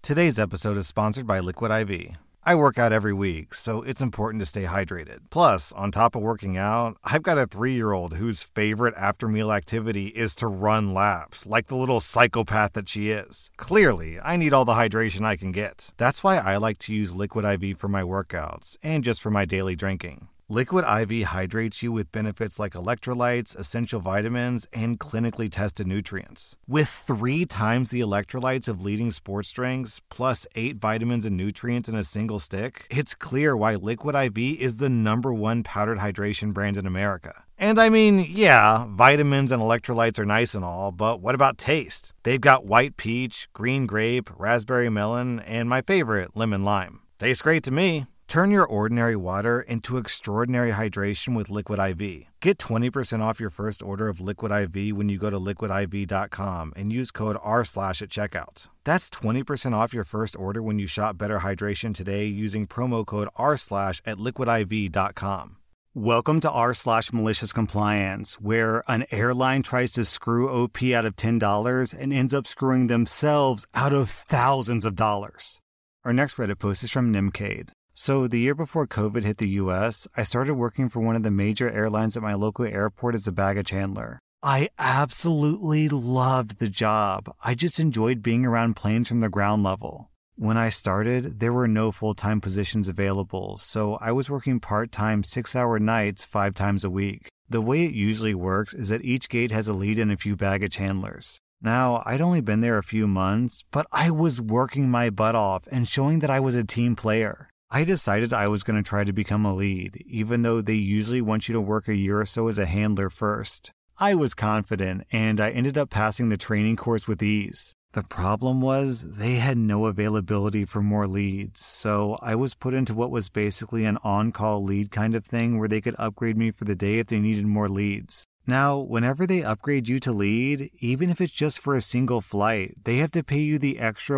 Today's episode is sponsored by Liquid IV. I work out every week, so it's important to stay hydrated. Plus, on top of working out, I've got a 3-year-old whose favorite after-meal activity is to run laps, like the little psychopath that she is. Clearly, I need all the hydration I can get. That's why I like to use Liquid IV for my workouts, and just for my daily drinking. Liquid IV hydrates you with benefits like electrolytes, essential vitamins, and clinically tested nutrients. With 3 times the electrolytes of leading sports drinks, plus 8 vitamins and nutrients in a single stick, it's clear why Liquid IV is the #1 powdered hydration brand in America. And I mean, yeah, vitamins and electrolytes are nice and all, but what about taste? They've got white peach, green grape, raspberry melon, and my favorite, lemon lime. Tastes great to me. Turn your ordinary water into extraordinary hydration with Liquid IV. Get 20% off your first order of Liquid IV when you go to liquidiv.com and use code R/ at checkout. That's 20% off your first order when you shop Better Hydration today using promo code R/ at liquidiv.com. Welcome to R/ malicious compliance, where an airline tries to screw OP out of $10 and ends up screwing themselves out of thousands of dollars. Our next Reddit post is from Nimcade. So the year before COVID hit the US, I started working for one of the major airlines at my local airport as a baggage handler. I absolutely loved the job. I just enjoyed being around planes from the ground level. When I started, there were no full-time positions available, so I was working part-time 6-hour nights 5 times a week. The way it usually works is that each gate has a lead and a few baggage handlers. Now, I'd only been there a few months, but I was working my butt off and showing that I was a team player. I decided I was going to try to become a lead, even though they usually want you to work a year or so as a handler first. I was confident, and I ended up passing the training course with ease. The problem was, they had no availability for more leads, so I was put into what was basically an on-call lead kind of thing where they could upgrade me for the day if they needed more leads. Now, whenever they upgrade you to lead, even if it's just for a single flight, they have to pay you the extra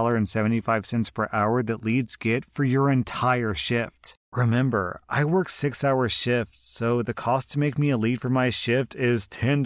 $1.75 per hour that leads get for your entire shift. Remember, I work 6-hour shifts, so the cost to make me a lead for my shift is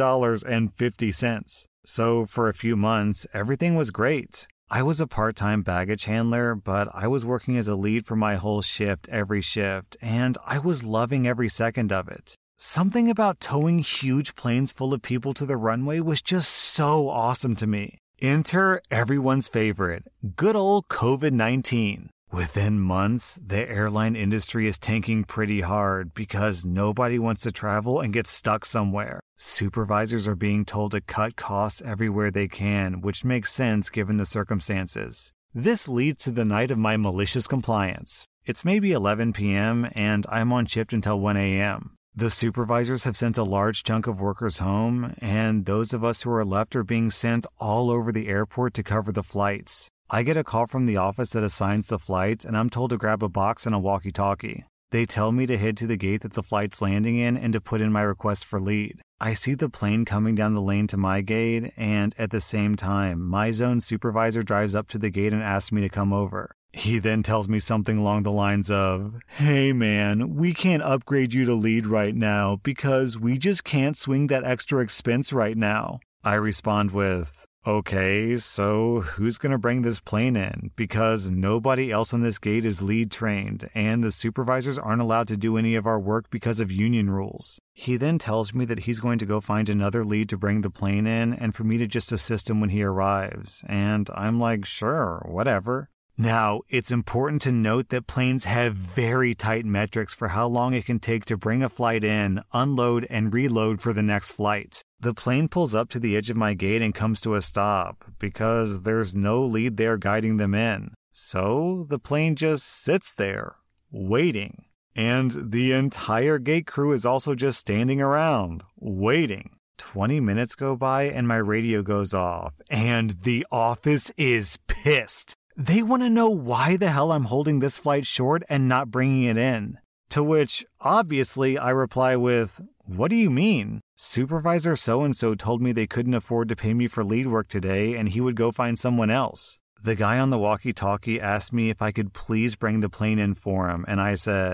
$10.50. So for a few months, everything was great. I was a part-time baggage handler, but I was working as a lead for my whole shift every shift, and I was loving every second of it. Something about towing huge planes full of people to the runway was just so awesome to me. Enter everyone's favorite, good old COVID-19. Within months, the airline industry is tanking pretty hard because nobody wants to travel and get stuck somewhere. Supervisors are being told to cut costs everywhere they can, which makes sense given the circumstances. This leads to the night of my malicious compliance. It's maybe 11 p.m. and I'm on shift until 1 a.m. The supervisors have sent a large chunk of workers home, and those of us who are left are being sent all over the airport to cover the flights. I get a call from the office that assigns the flights, and I'm told to grab a box and a walkie-talkie. They tell me to head to the gate that the flight's landing in and to put in my request for lead. I see the plane coming down the lane to my gate, and at the same time, my zone supervisor drives up to the gate and asks me to come over. He then tells me something along the lines of, "Hey man, we can't upgrade you to lead right now because we just can't swing that extra expense right now." I respond with, "Okay, so who's going to bring this plane in? Because nobody else on this gate is lead trained, and the supervisors aren't allowed to do any of our work because of union rules." He then tells me that he's going to go find another lead to bring the plane in and for me to just assist him when he arrives. And I'm like, sure, whatever. Now, it's important to note that planes have very tight metrics for how long it can take to bring a flight in, unload, and reload for the next flight. The plane pulls up to the edge of my gate and comes to a stop because there's no lead there guiding them in. So the plane just sits there, waiting. And the entire gate crew is also just standing around, waiting. 20 minutes go by and my radio goes off, and the office is pissed. They want to know why the hell I'm holding this flight short and not bringing it in. To which, obviously, I reply with, "What do you mean? Supervisor so-and-so told me they couldn't afford to pay me for lead work today and he would go find someone else." The guy on the walkie-talkie asked me if I could please bring the plane in for him, and I said,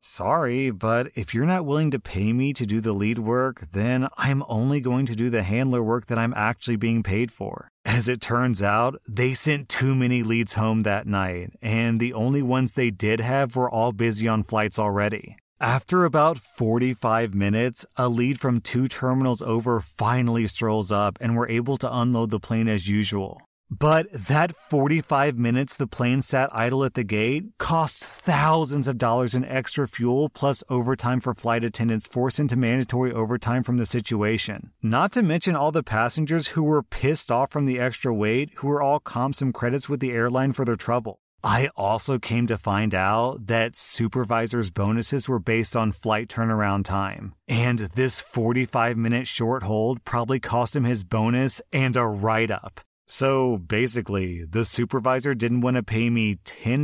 Sorry, but if you're not willing to pay me to do the lead work, then I'm only going to do the handler work that I'm actually being paid for. As it turns out, they sent too many leads home that night, and the only ones they did have were all busy on flights already. After about 45 minutes, a lead from 2 terminals over finally strolls up and we're able to unload the plane as usual. But that 45 minutes the plane sat idle at the gate cost thousands of dollars in extra fuel plus overtime for flight attendants forced into mandatory overtime from the situation. Not to mention all the passengers who were pissed off from the extra wait who were all comped some credits with the airline for their trouble. I also came to find out that supervisors' bonuses were based on flight turnaround time. And this 45-minute short hold probably cost him his bonus and a write-up. So basically, the supervisor didn't want to pay me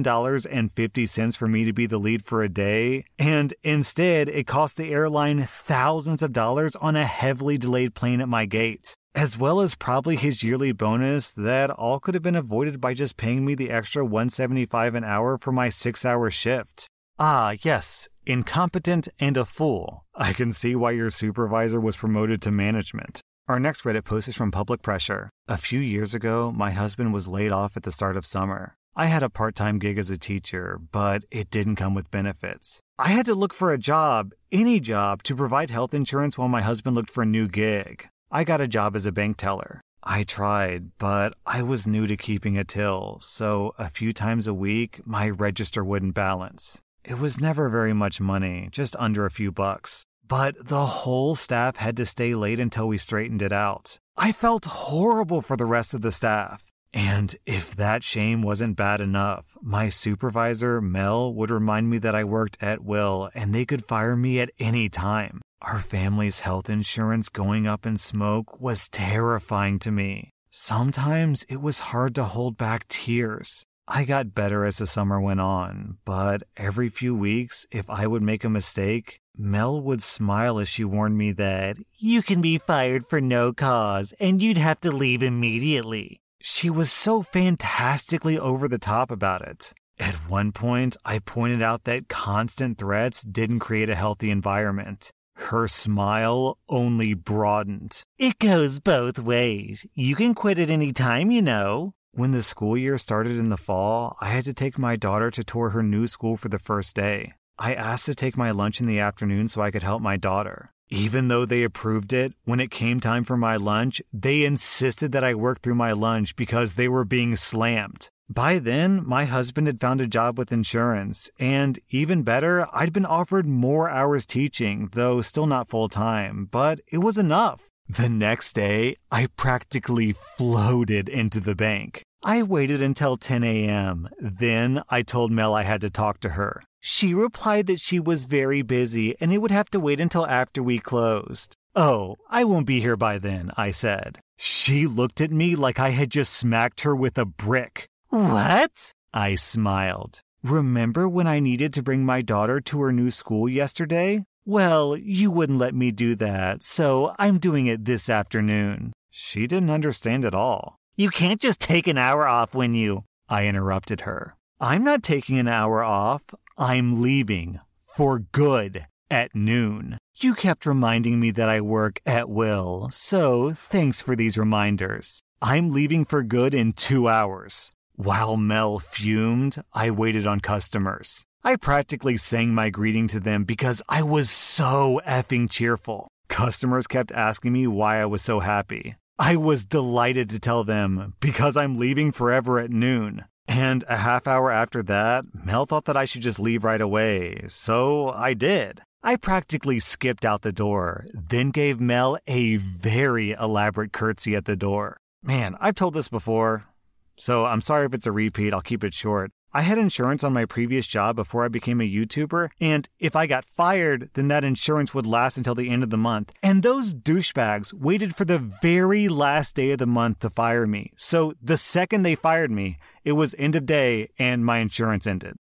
$10.50 for me to be the lead for a day, and instead it cost the airline thousands of dollars on a heavily delayed plane at my gate, as well as probably his yearly bonus that all could have been avoided by just paying me the extra $175 an hour for my 6-hour shift. Ah, yes, incompetent and a fool. I can see why your supervisor was promoted to management. Our next Reddit post is from Public Pressure. A few years ago, my husband was laid off at the start of summer. I had a part-time gig as a teacher, but it didn't come with benefits. I had to look for a job, any job, to provide health insurance while my husband looked for a new gig. I got a job as a bank teller. I tried, but I was new to keeping a till, so a few times a week, my register wouldn't balance. It was never very much money, just under a few bucks. But the whole staff had to stay late until we straightened it out. I felt horrible for the rest of the staff. And if that shame wasn't bad enough, my supervisor, Mel, would remind me that I worked at will and they could fire me at any time. Our family's health insurance going up in smoke was terrifying to me. Sometimes it was hard to hold back tears. I got better as the summer went on, but every few weeks, if I would make a mistake, Mel would smile as she warned me that you can be fired for no cause and you'd have to leave immediately. She was so fantastically over the top about it. At one point, I pointed out that constant threats didn't create a healthy environment. Her smile only broadened. It goes both ways. You can quit at any time, you know. When the school year started in the fall, I had to take my daughter to tour her new school for the first day. I asked to take my lunch in the afternoon so I could help my daughter. Even though they approved it, when it came time for my lunch, they insisted that I work through my lunch because they were being slammed. By then, my husband had found a job with insurance, and even better, I'd been offered more hours teaching, though still not full-time, but it was enough. The next day, I practically floated into the bank. I waited until 10 a.m. Then I told Mel I had to talk to her. She replied that she was very busy and it would have to wait until after we closed. Oh, I won't be here by then, I said. She looked at me like I had just smacked her with a brick. What? I smiled. Remember when I needed to bring my daughter to her new school yesterday? Well, you wouldn't let me do that, so I'm doing it this afternoon. She didn't understand at all. You can't just take an hour off when you... I interrupted her. I'm not taking an hour off. I'm leaving. For good. At noon. You kept reminding me that I work at will, so thanks for these reminders. I'm leaving for good in 2 hours. While Mel fumed, I waited on customers. I practically sang my greeting to them because I was so effing cheerful. Customers kept asking me why I was so happy. I was delighted to tell them because I'm leaving forever at noon. And a half hour after that, Mel thought that I should just leave right away, so I did. I practically skipped out the door, then gave Mel a very elaborate curtsy at the door. Man, I've told this before, so I'm sorry if it's a repeat, I'll keep it short. I had insurance on my previous job before I became a YouTuber, and if I got fired, then that insurance would last until the end of the month. And those douchebags waited for the very last day of the month to fire me. So the second they fired me, it was end of day and my insurance ended.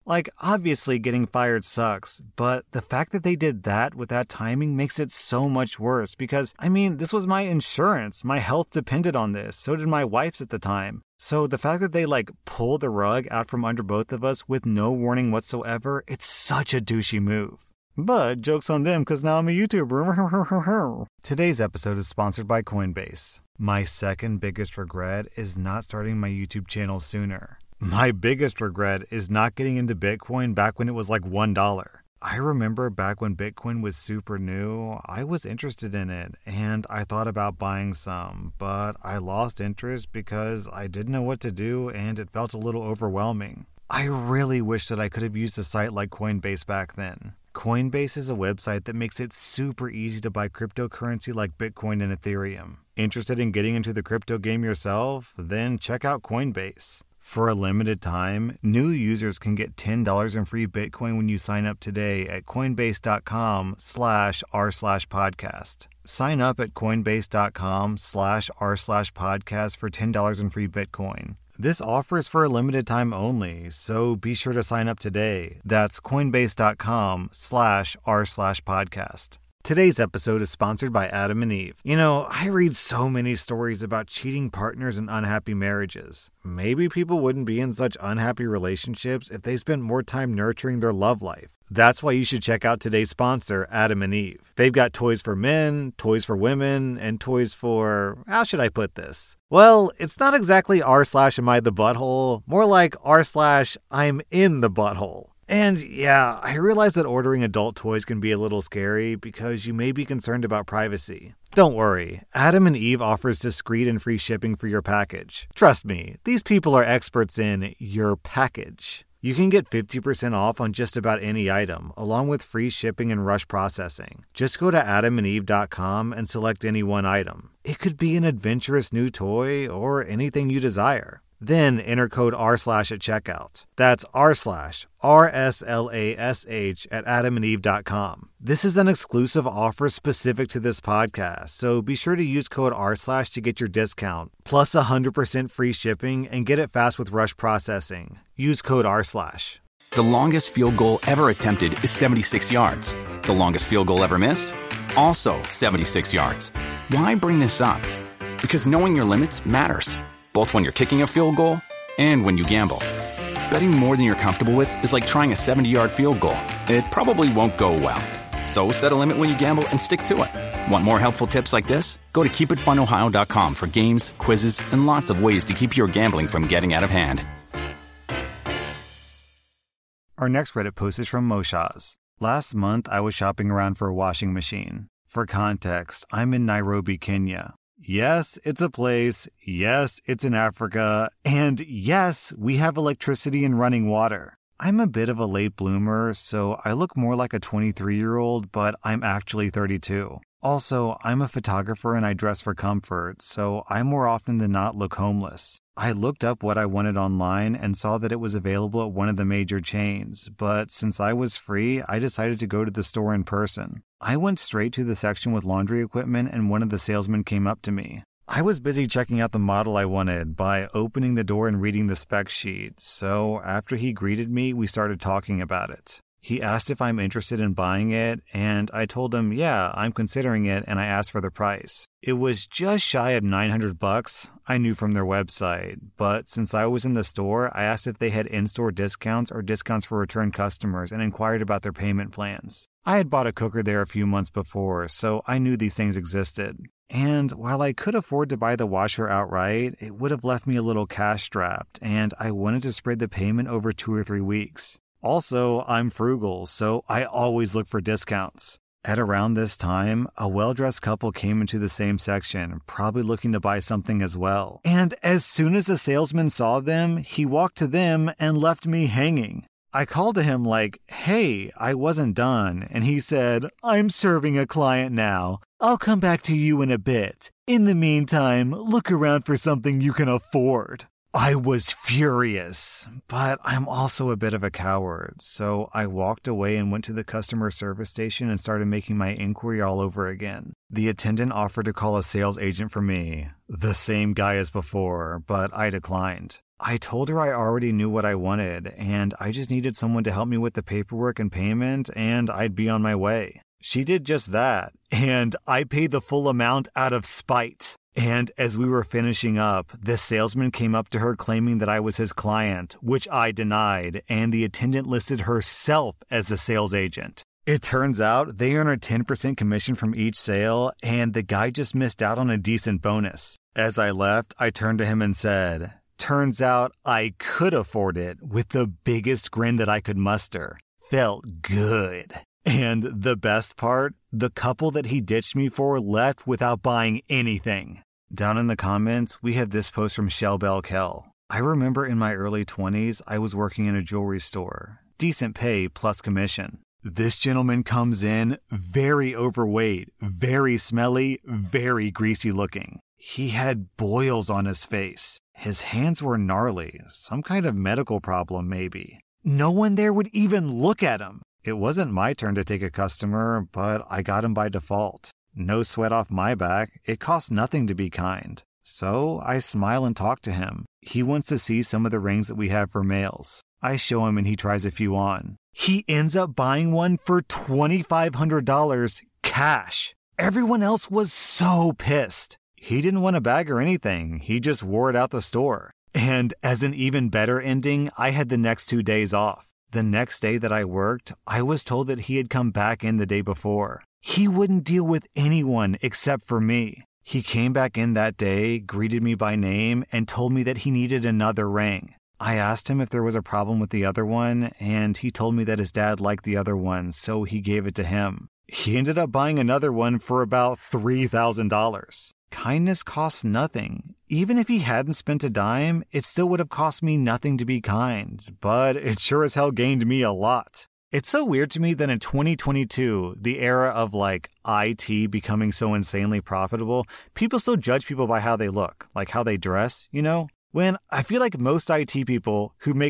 Like, obviously getting fired sucks, but the fact that they did that with that timing makes it so much worse because, this was my insurance. My health depended on this. So did my wife's at the time. So the fact that they pulled the rug out from under both of us with no warning whatsoever, it's such a douchey move. But joke's on them because now I'm a YouTuber. Today's episode is sponsored by Coinbase. My second biggest regret is not starting my YouTube channel sooner. My biggest regret is not getting into Bitcoin back when it was $1. I remember back when Bitcoin was super new, I was interested in it and I thought about buying some, but I lost interest because I didn't know what to do and it felt a little overwhelming. I really wish that I could have used a site like Coinbase back then. Coinbase is a website that makes it super easy to buy cryptocurrency like Bitcoin and Ethereum. Interested in getting into the crypto game yourself? Then check out Coinbase. For a limited time, new users can get $10 in free Bitcoin when you sign up today at coinbase.com/r/podcast. Sign up at coinbase.com/r/podcast for $10 in free Bitcoin. This offer is for a limited time only, so be sure to sign up today. That's coinbase.com/r/podcast. Today's episode is sponsored by Adam and Eve. I read so many stories about cheating partners and unhappy marriages. Maybe people wouldn't be in such unhappy relationships if they spent more time nurturing their love life. That's why you should check out today's sponsor, Adam and Eve. They've got toys for men, toys for women, and toys for... how should I put this? Well, it's not exactly r/am I the butthole, more like r/I'm in the butthole. And yeah, I realize that ordering adult toys can be a little scary because you may be concerned about privacy. Don't worry, Adam and Eve offers discreet and free shipping for your package. Trust me, these people are experts in your package. You can get 50% off on just about any item, along with free shipping and rush processing. Just go to adamandeve.com and select any one item. It could be an adventurous new toy or anything you desire. Then enter code r/ at checkout. That's r/RSLASH at adamandeve.com. This is an exclusive offer specific to this podcast, so be sure to use code r/ to get your discount, plus 100% free shipping, and get it fast with rush processing. Use code r/. The longest field goal ever attempted is 76 yards. The longest field goal ever missed? Also 76 yards. Why bring this up? Because knowing your limits matters, both when you're kicking a field goal and when you gamble. Betting more than you're comfortable with is like trying a 70-yard field goal. It probably won't go well. So set a limit when you gamble and stick to it. Want more helpful tips like this? Go to keepitfunohio.com for games, quizzes, and lots of ways to keep your gambling from getting out of hand. Our next Reddit post is from Moshaz. Last month, I was shopping around for a washing machine. For context, I'm in Nairobi, Kenya. Yes, it's a place. Yes, it's in Africa. And yes, we have electricity and running water. I'm a bit of a late bloomer, so I look more like a 23-year-old, but I'm actually 32. Also, I'm a photographer and I dress for comfort, so I more often than not look homeless. I looked up what I wanted online and saw that it was available at one of the major chains, but since I was free, I decided to go to the store in person. I went straight to the section with laundry equipment and one of the salesmen came up to me. I was busy checking out the model I wanted by opening the door and reading the spec sheet, so after he greeted me, we started talking about it. He asked if I'm interested in buying it, and I told him, yeah, I'm considering it, and I asked for the price. It was just shy of $900, I knew from their website, but since I was in the store, I asked if they had in-store discounts or discounts for return customers and inquired about their payment plans. I had bought a cooker there a few months before, so I knew these things existed. And while I could afford to buy the washer outright, it would have left me a little cash-strapped, and I wanted to spread the payment over 2 or 3 weeks. Also, I'm frugal, so I always look for discounts. At around this time, a well-dressed couple came into the same section, probably looking to buy something as well. And as soon as the salesman saw them, he walked to them and left me hanging. I called to him like, hey, I wasn't done, and he said, I'm serving a client now. I'll come back to you in a bit. In the meantime, look around for something you can afford. I was furious, but I'm also a bit of a coward, so I walked away and went to the customer service station and started making my inquiry all over again. The attendant offered to call a sales agent for me, the same guy as before, but I declined. I told her I already knew what I wanted, and I just needed someone to help me with the paperwork and payment, and I'd be on my way. She did just that, and I paid the full amount out of spite. And as we were finishing up, the salesman came up to her claiming that I was his client, which I denied, and the attendant listed herself as the sales agent. It turns out they earn a 10% commission from each sale, and the guy just missed out on a decent bonus. As I left, I turned to him and said, "Turns out I could afford it," with the biggest grin that I could muster. Felt good. And the best part, the couple that he ditched me for left without buying anything. Down in the comments, we have this post from Shell Bell Kell. I remember in my early 20s, I was working in a jewelry store. Decent pay plus commission. This gentleman comes in very overweight, very smelly, very greasy looking. He had boils on his face. His hands were gnarly, some kind of medical problem maybe. No one there would even look at him. It wasn't my turn to take a customer, but I got him by default. No sweat off my back. It costs nothing to be kind. So I smile and talk to him. He wants to see some of the rings that we have for males. I show him and he tries a few on. He ends up buying one for $2,500 cash. Everyone else was so pissed. He didn't want a bag or anything. He just wore it out the store. And as an even better ending, I had the next 2 days off. The next day that I worked, I was told that he had come back in the day before. He wouldn't deal with anyone except for me. He came back in that day, greeted me by name, and told me that he needed another ring. I asked him if there was a problem with the other one, and he told me that his dad liked the other one, so he gave it to him. He ended up buying another one for about $3,000. Kindness costs nothing. Even if he hadn't spent a dime, it still would have cost me nothing to be kind, but it sure as hell gained me a lot. It's so weird to me that in 2022, the era of IT becoming so insanely profitable, people still judge people by how they look, like how they dress, you know? When I feel like most IT people who make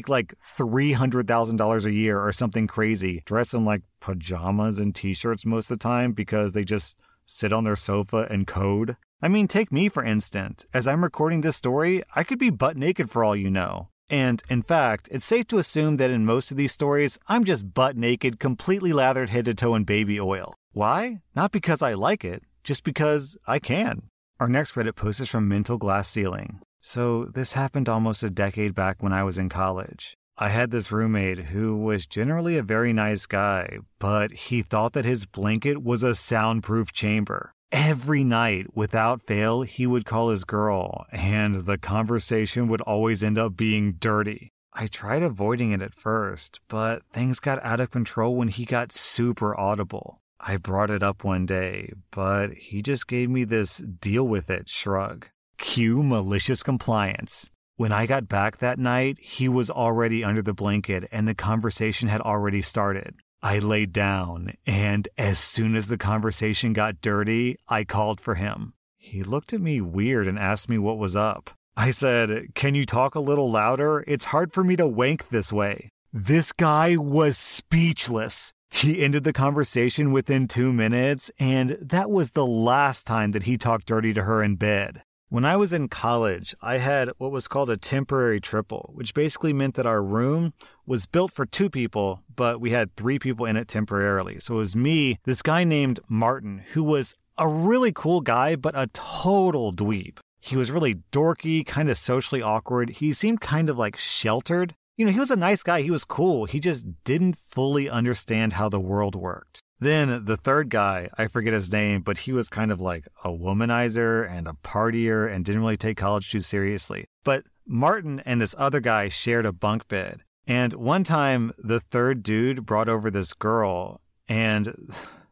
$300,000 a year or something crazy dress in pajamas and t-shirts most of the time because they just sit on their sofa and code. I mean, take me for instance. As I'm recording this story, I could be butt naked for all you know. And in fact, it's safe to assume that in most of these stories, I'm just butt naked, completely lathered head to toe in baby oil. Why? Not because I like it, just because I can. Our next Reddit post is from Mental Glass Ceiling. So this happened almost a decade back when I was in college. I had this roommate who was generally a very nice guy, but he thought that his blanket was a soundproof chamber. Every night, without fail, he would call his girl, and the conversation would always end up being dirty. I tried avoiding it at first, but things got out of control when he got super audible. I brought it up one day, but he just gave me this deal with it shrug. Cue malicious compliance. When I got back that night, he was already under the blanket and the conversation had already started. I laid down, and as soon as the conversation got dirty, I called for him. He looked at me weird and asked me what was up. I said, "Can you talk a little louder? It's hard for me to wank this way." This guy was speechless. He ended the conversation within 2 minutes, and that was the last time that he talked dirty to her in bed. When I was in college, I had what was called a temporary triple, which basically meant that our room was built for 2 people, but we had 3 people in it temporarily. So it was me, this guy named Martin, who was a really cool guy, but a total dweeb. He was really dorky, kind of socially awkward. He seemed kind of sheltered. He was a nice guy. He was cool. He just didn't fully understand how the world worked. Then the third guy, I forget his name, but he was kind of a womanizer and a partier and didn't really take college too seriously. But Martin and this other guy shared a bunk bed. And one time, the third dude brought over this girl, and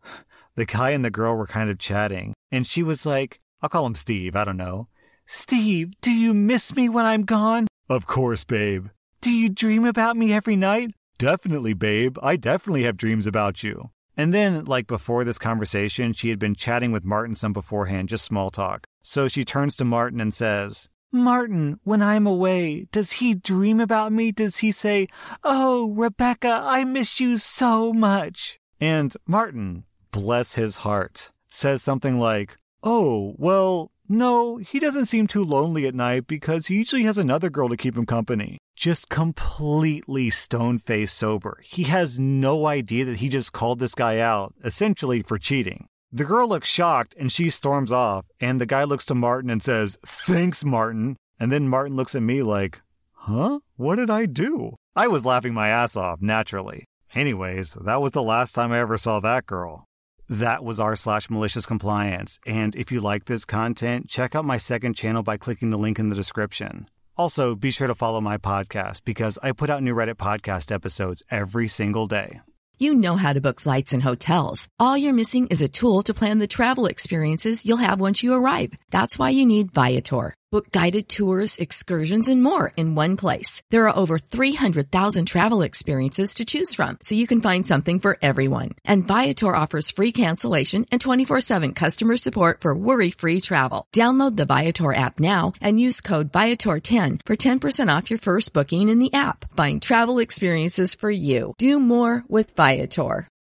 the guy and the girl were kind of chatting. And she was like, I'll call him Steve, I don't know. "Steve, do you miss me when I'm gone?" "Of course, babe." "Do you dream about me every night?" "Definitely, babe. I definitely have dreams about you." And then, before this conversation, she had been chatting with Martin some beforehand, just small talk. So she turns to Martin and says, "Martin, when I'm away, does he dream about me? Does he say, 'Oh, Rebecca, I miss you so much'?" And Martin, bless his heart, says something like, "Oh, well, No, he doesn't seem too lonely at night because he usually has another girl to keep him company. Just completely stone-faced sober. He has no idea that he just called this guy out, essentially for cheating. The girl looks shocked and she storms off, and the guy looks to Martin and says, "Thanks, Martin." And then Martin looks at me like, huh? What did I do? I was laughing my ass off, naturally. Anyways, that was the last time I ever saw that girl. That was r/malicious compliance, and if you like this content, check out my second channel by clicking the link in the description. Also, be sure to follow my podcast because I put out new Reddit podcast episodes every single day. You know how to book flights and hotels. All you're missing is a tool to plan the travel experiences you'll have once you arrive. That's why you need Viator. Book guided tours, excursions, and more in one place. There are over 300,000 travel experiences to choose from, so you can find something for everyone. And Viator offers free cancellation and 24/7 customer support for worry-free travel. Download the Viator app now and use code Viator10 for 10% off your first booking in the app. Find travel experiences for you. Do more with Viator.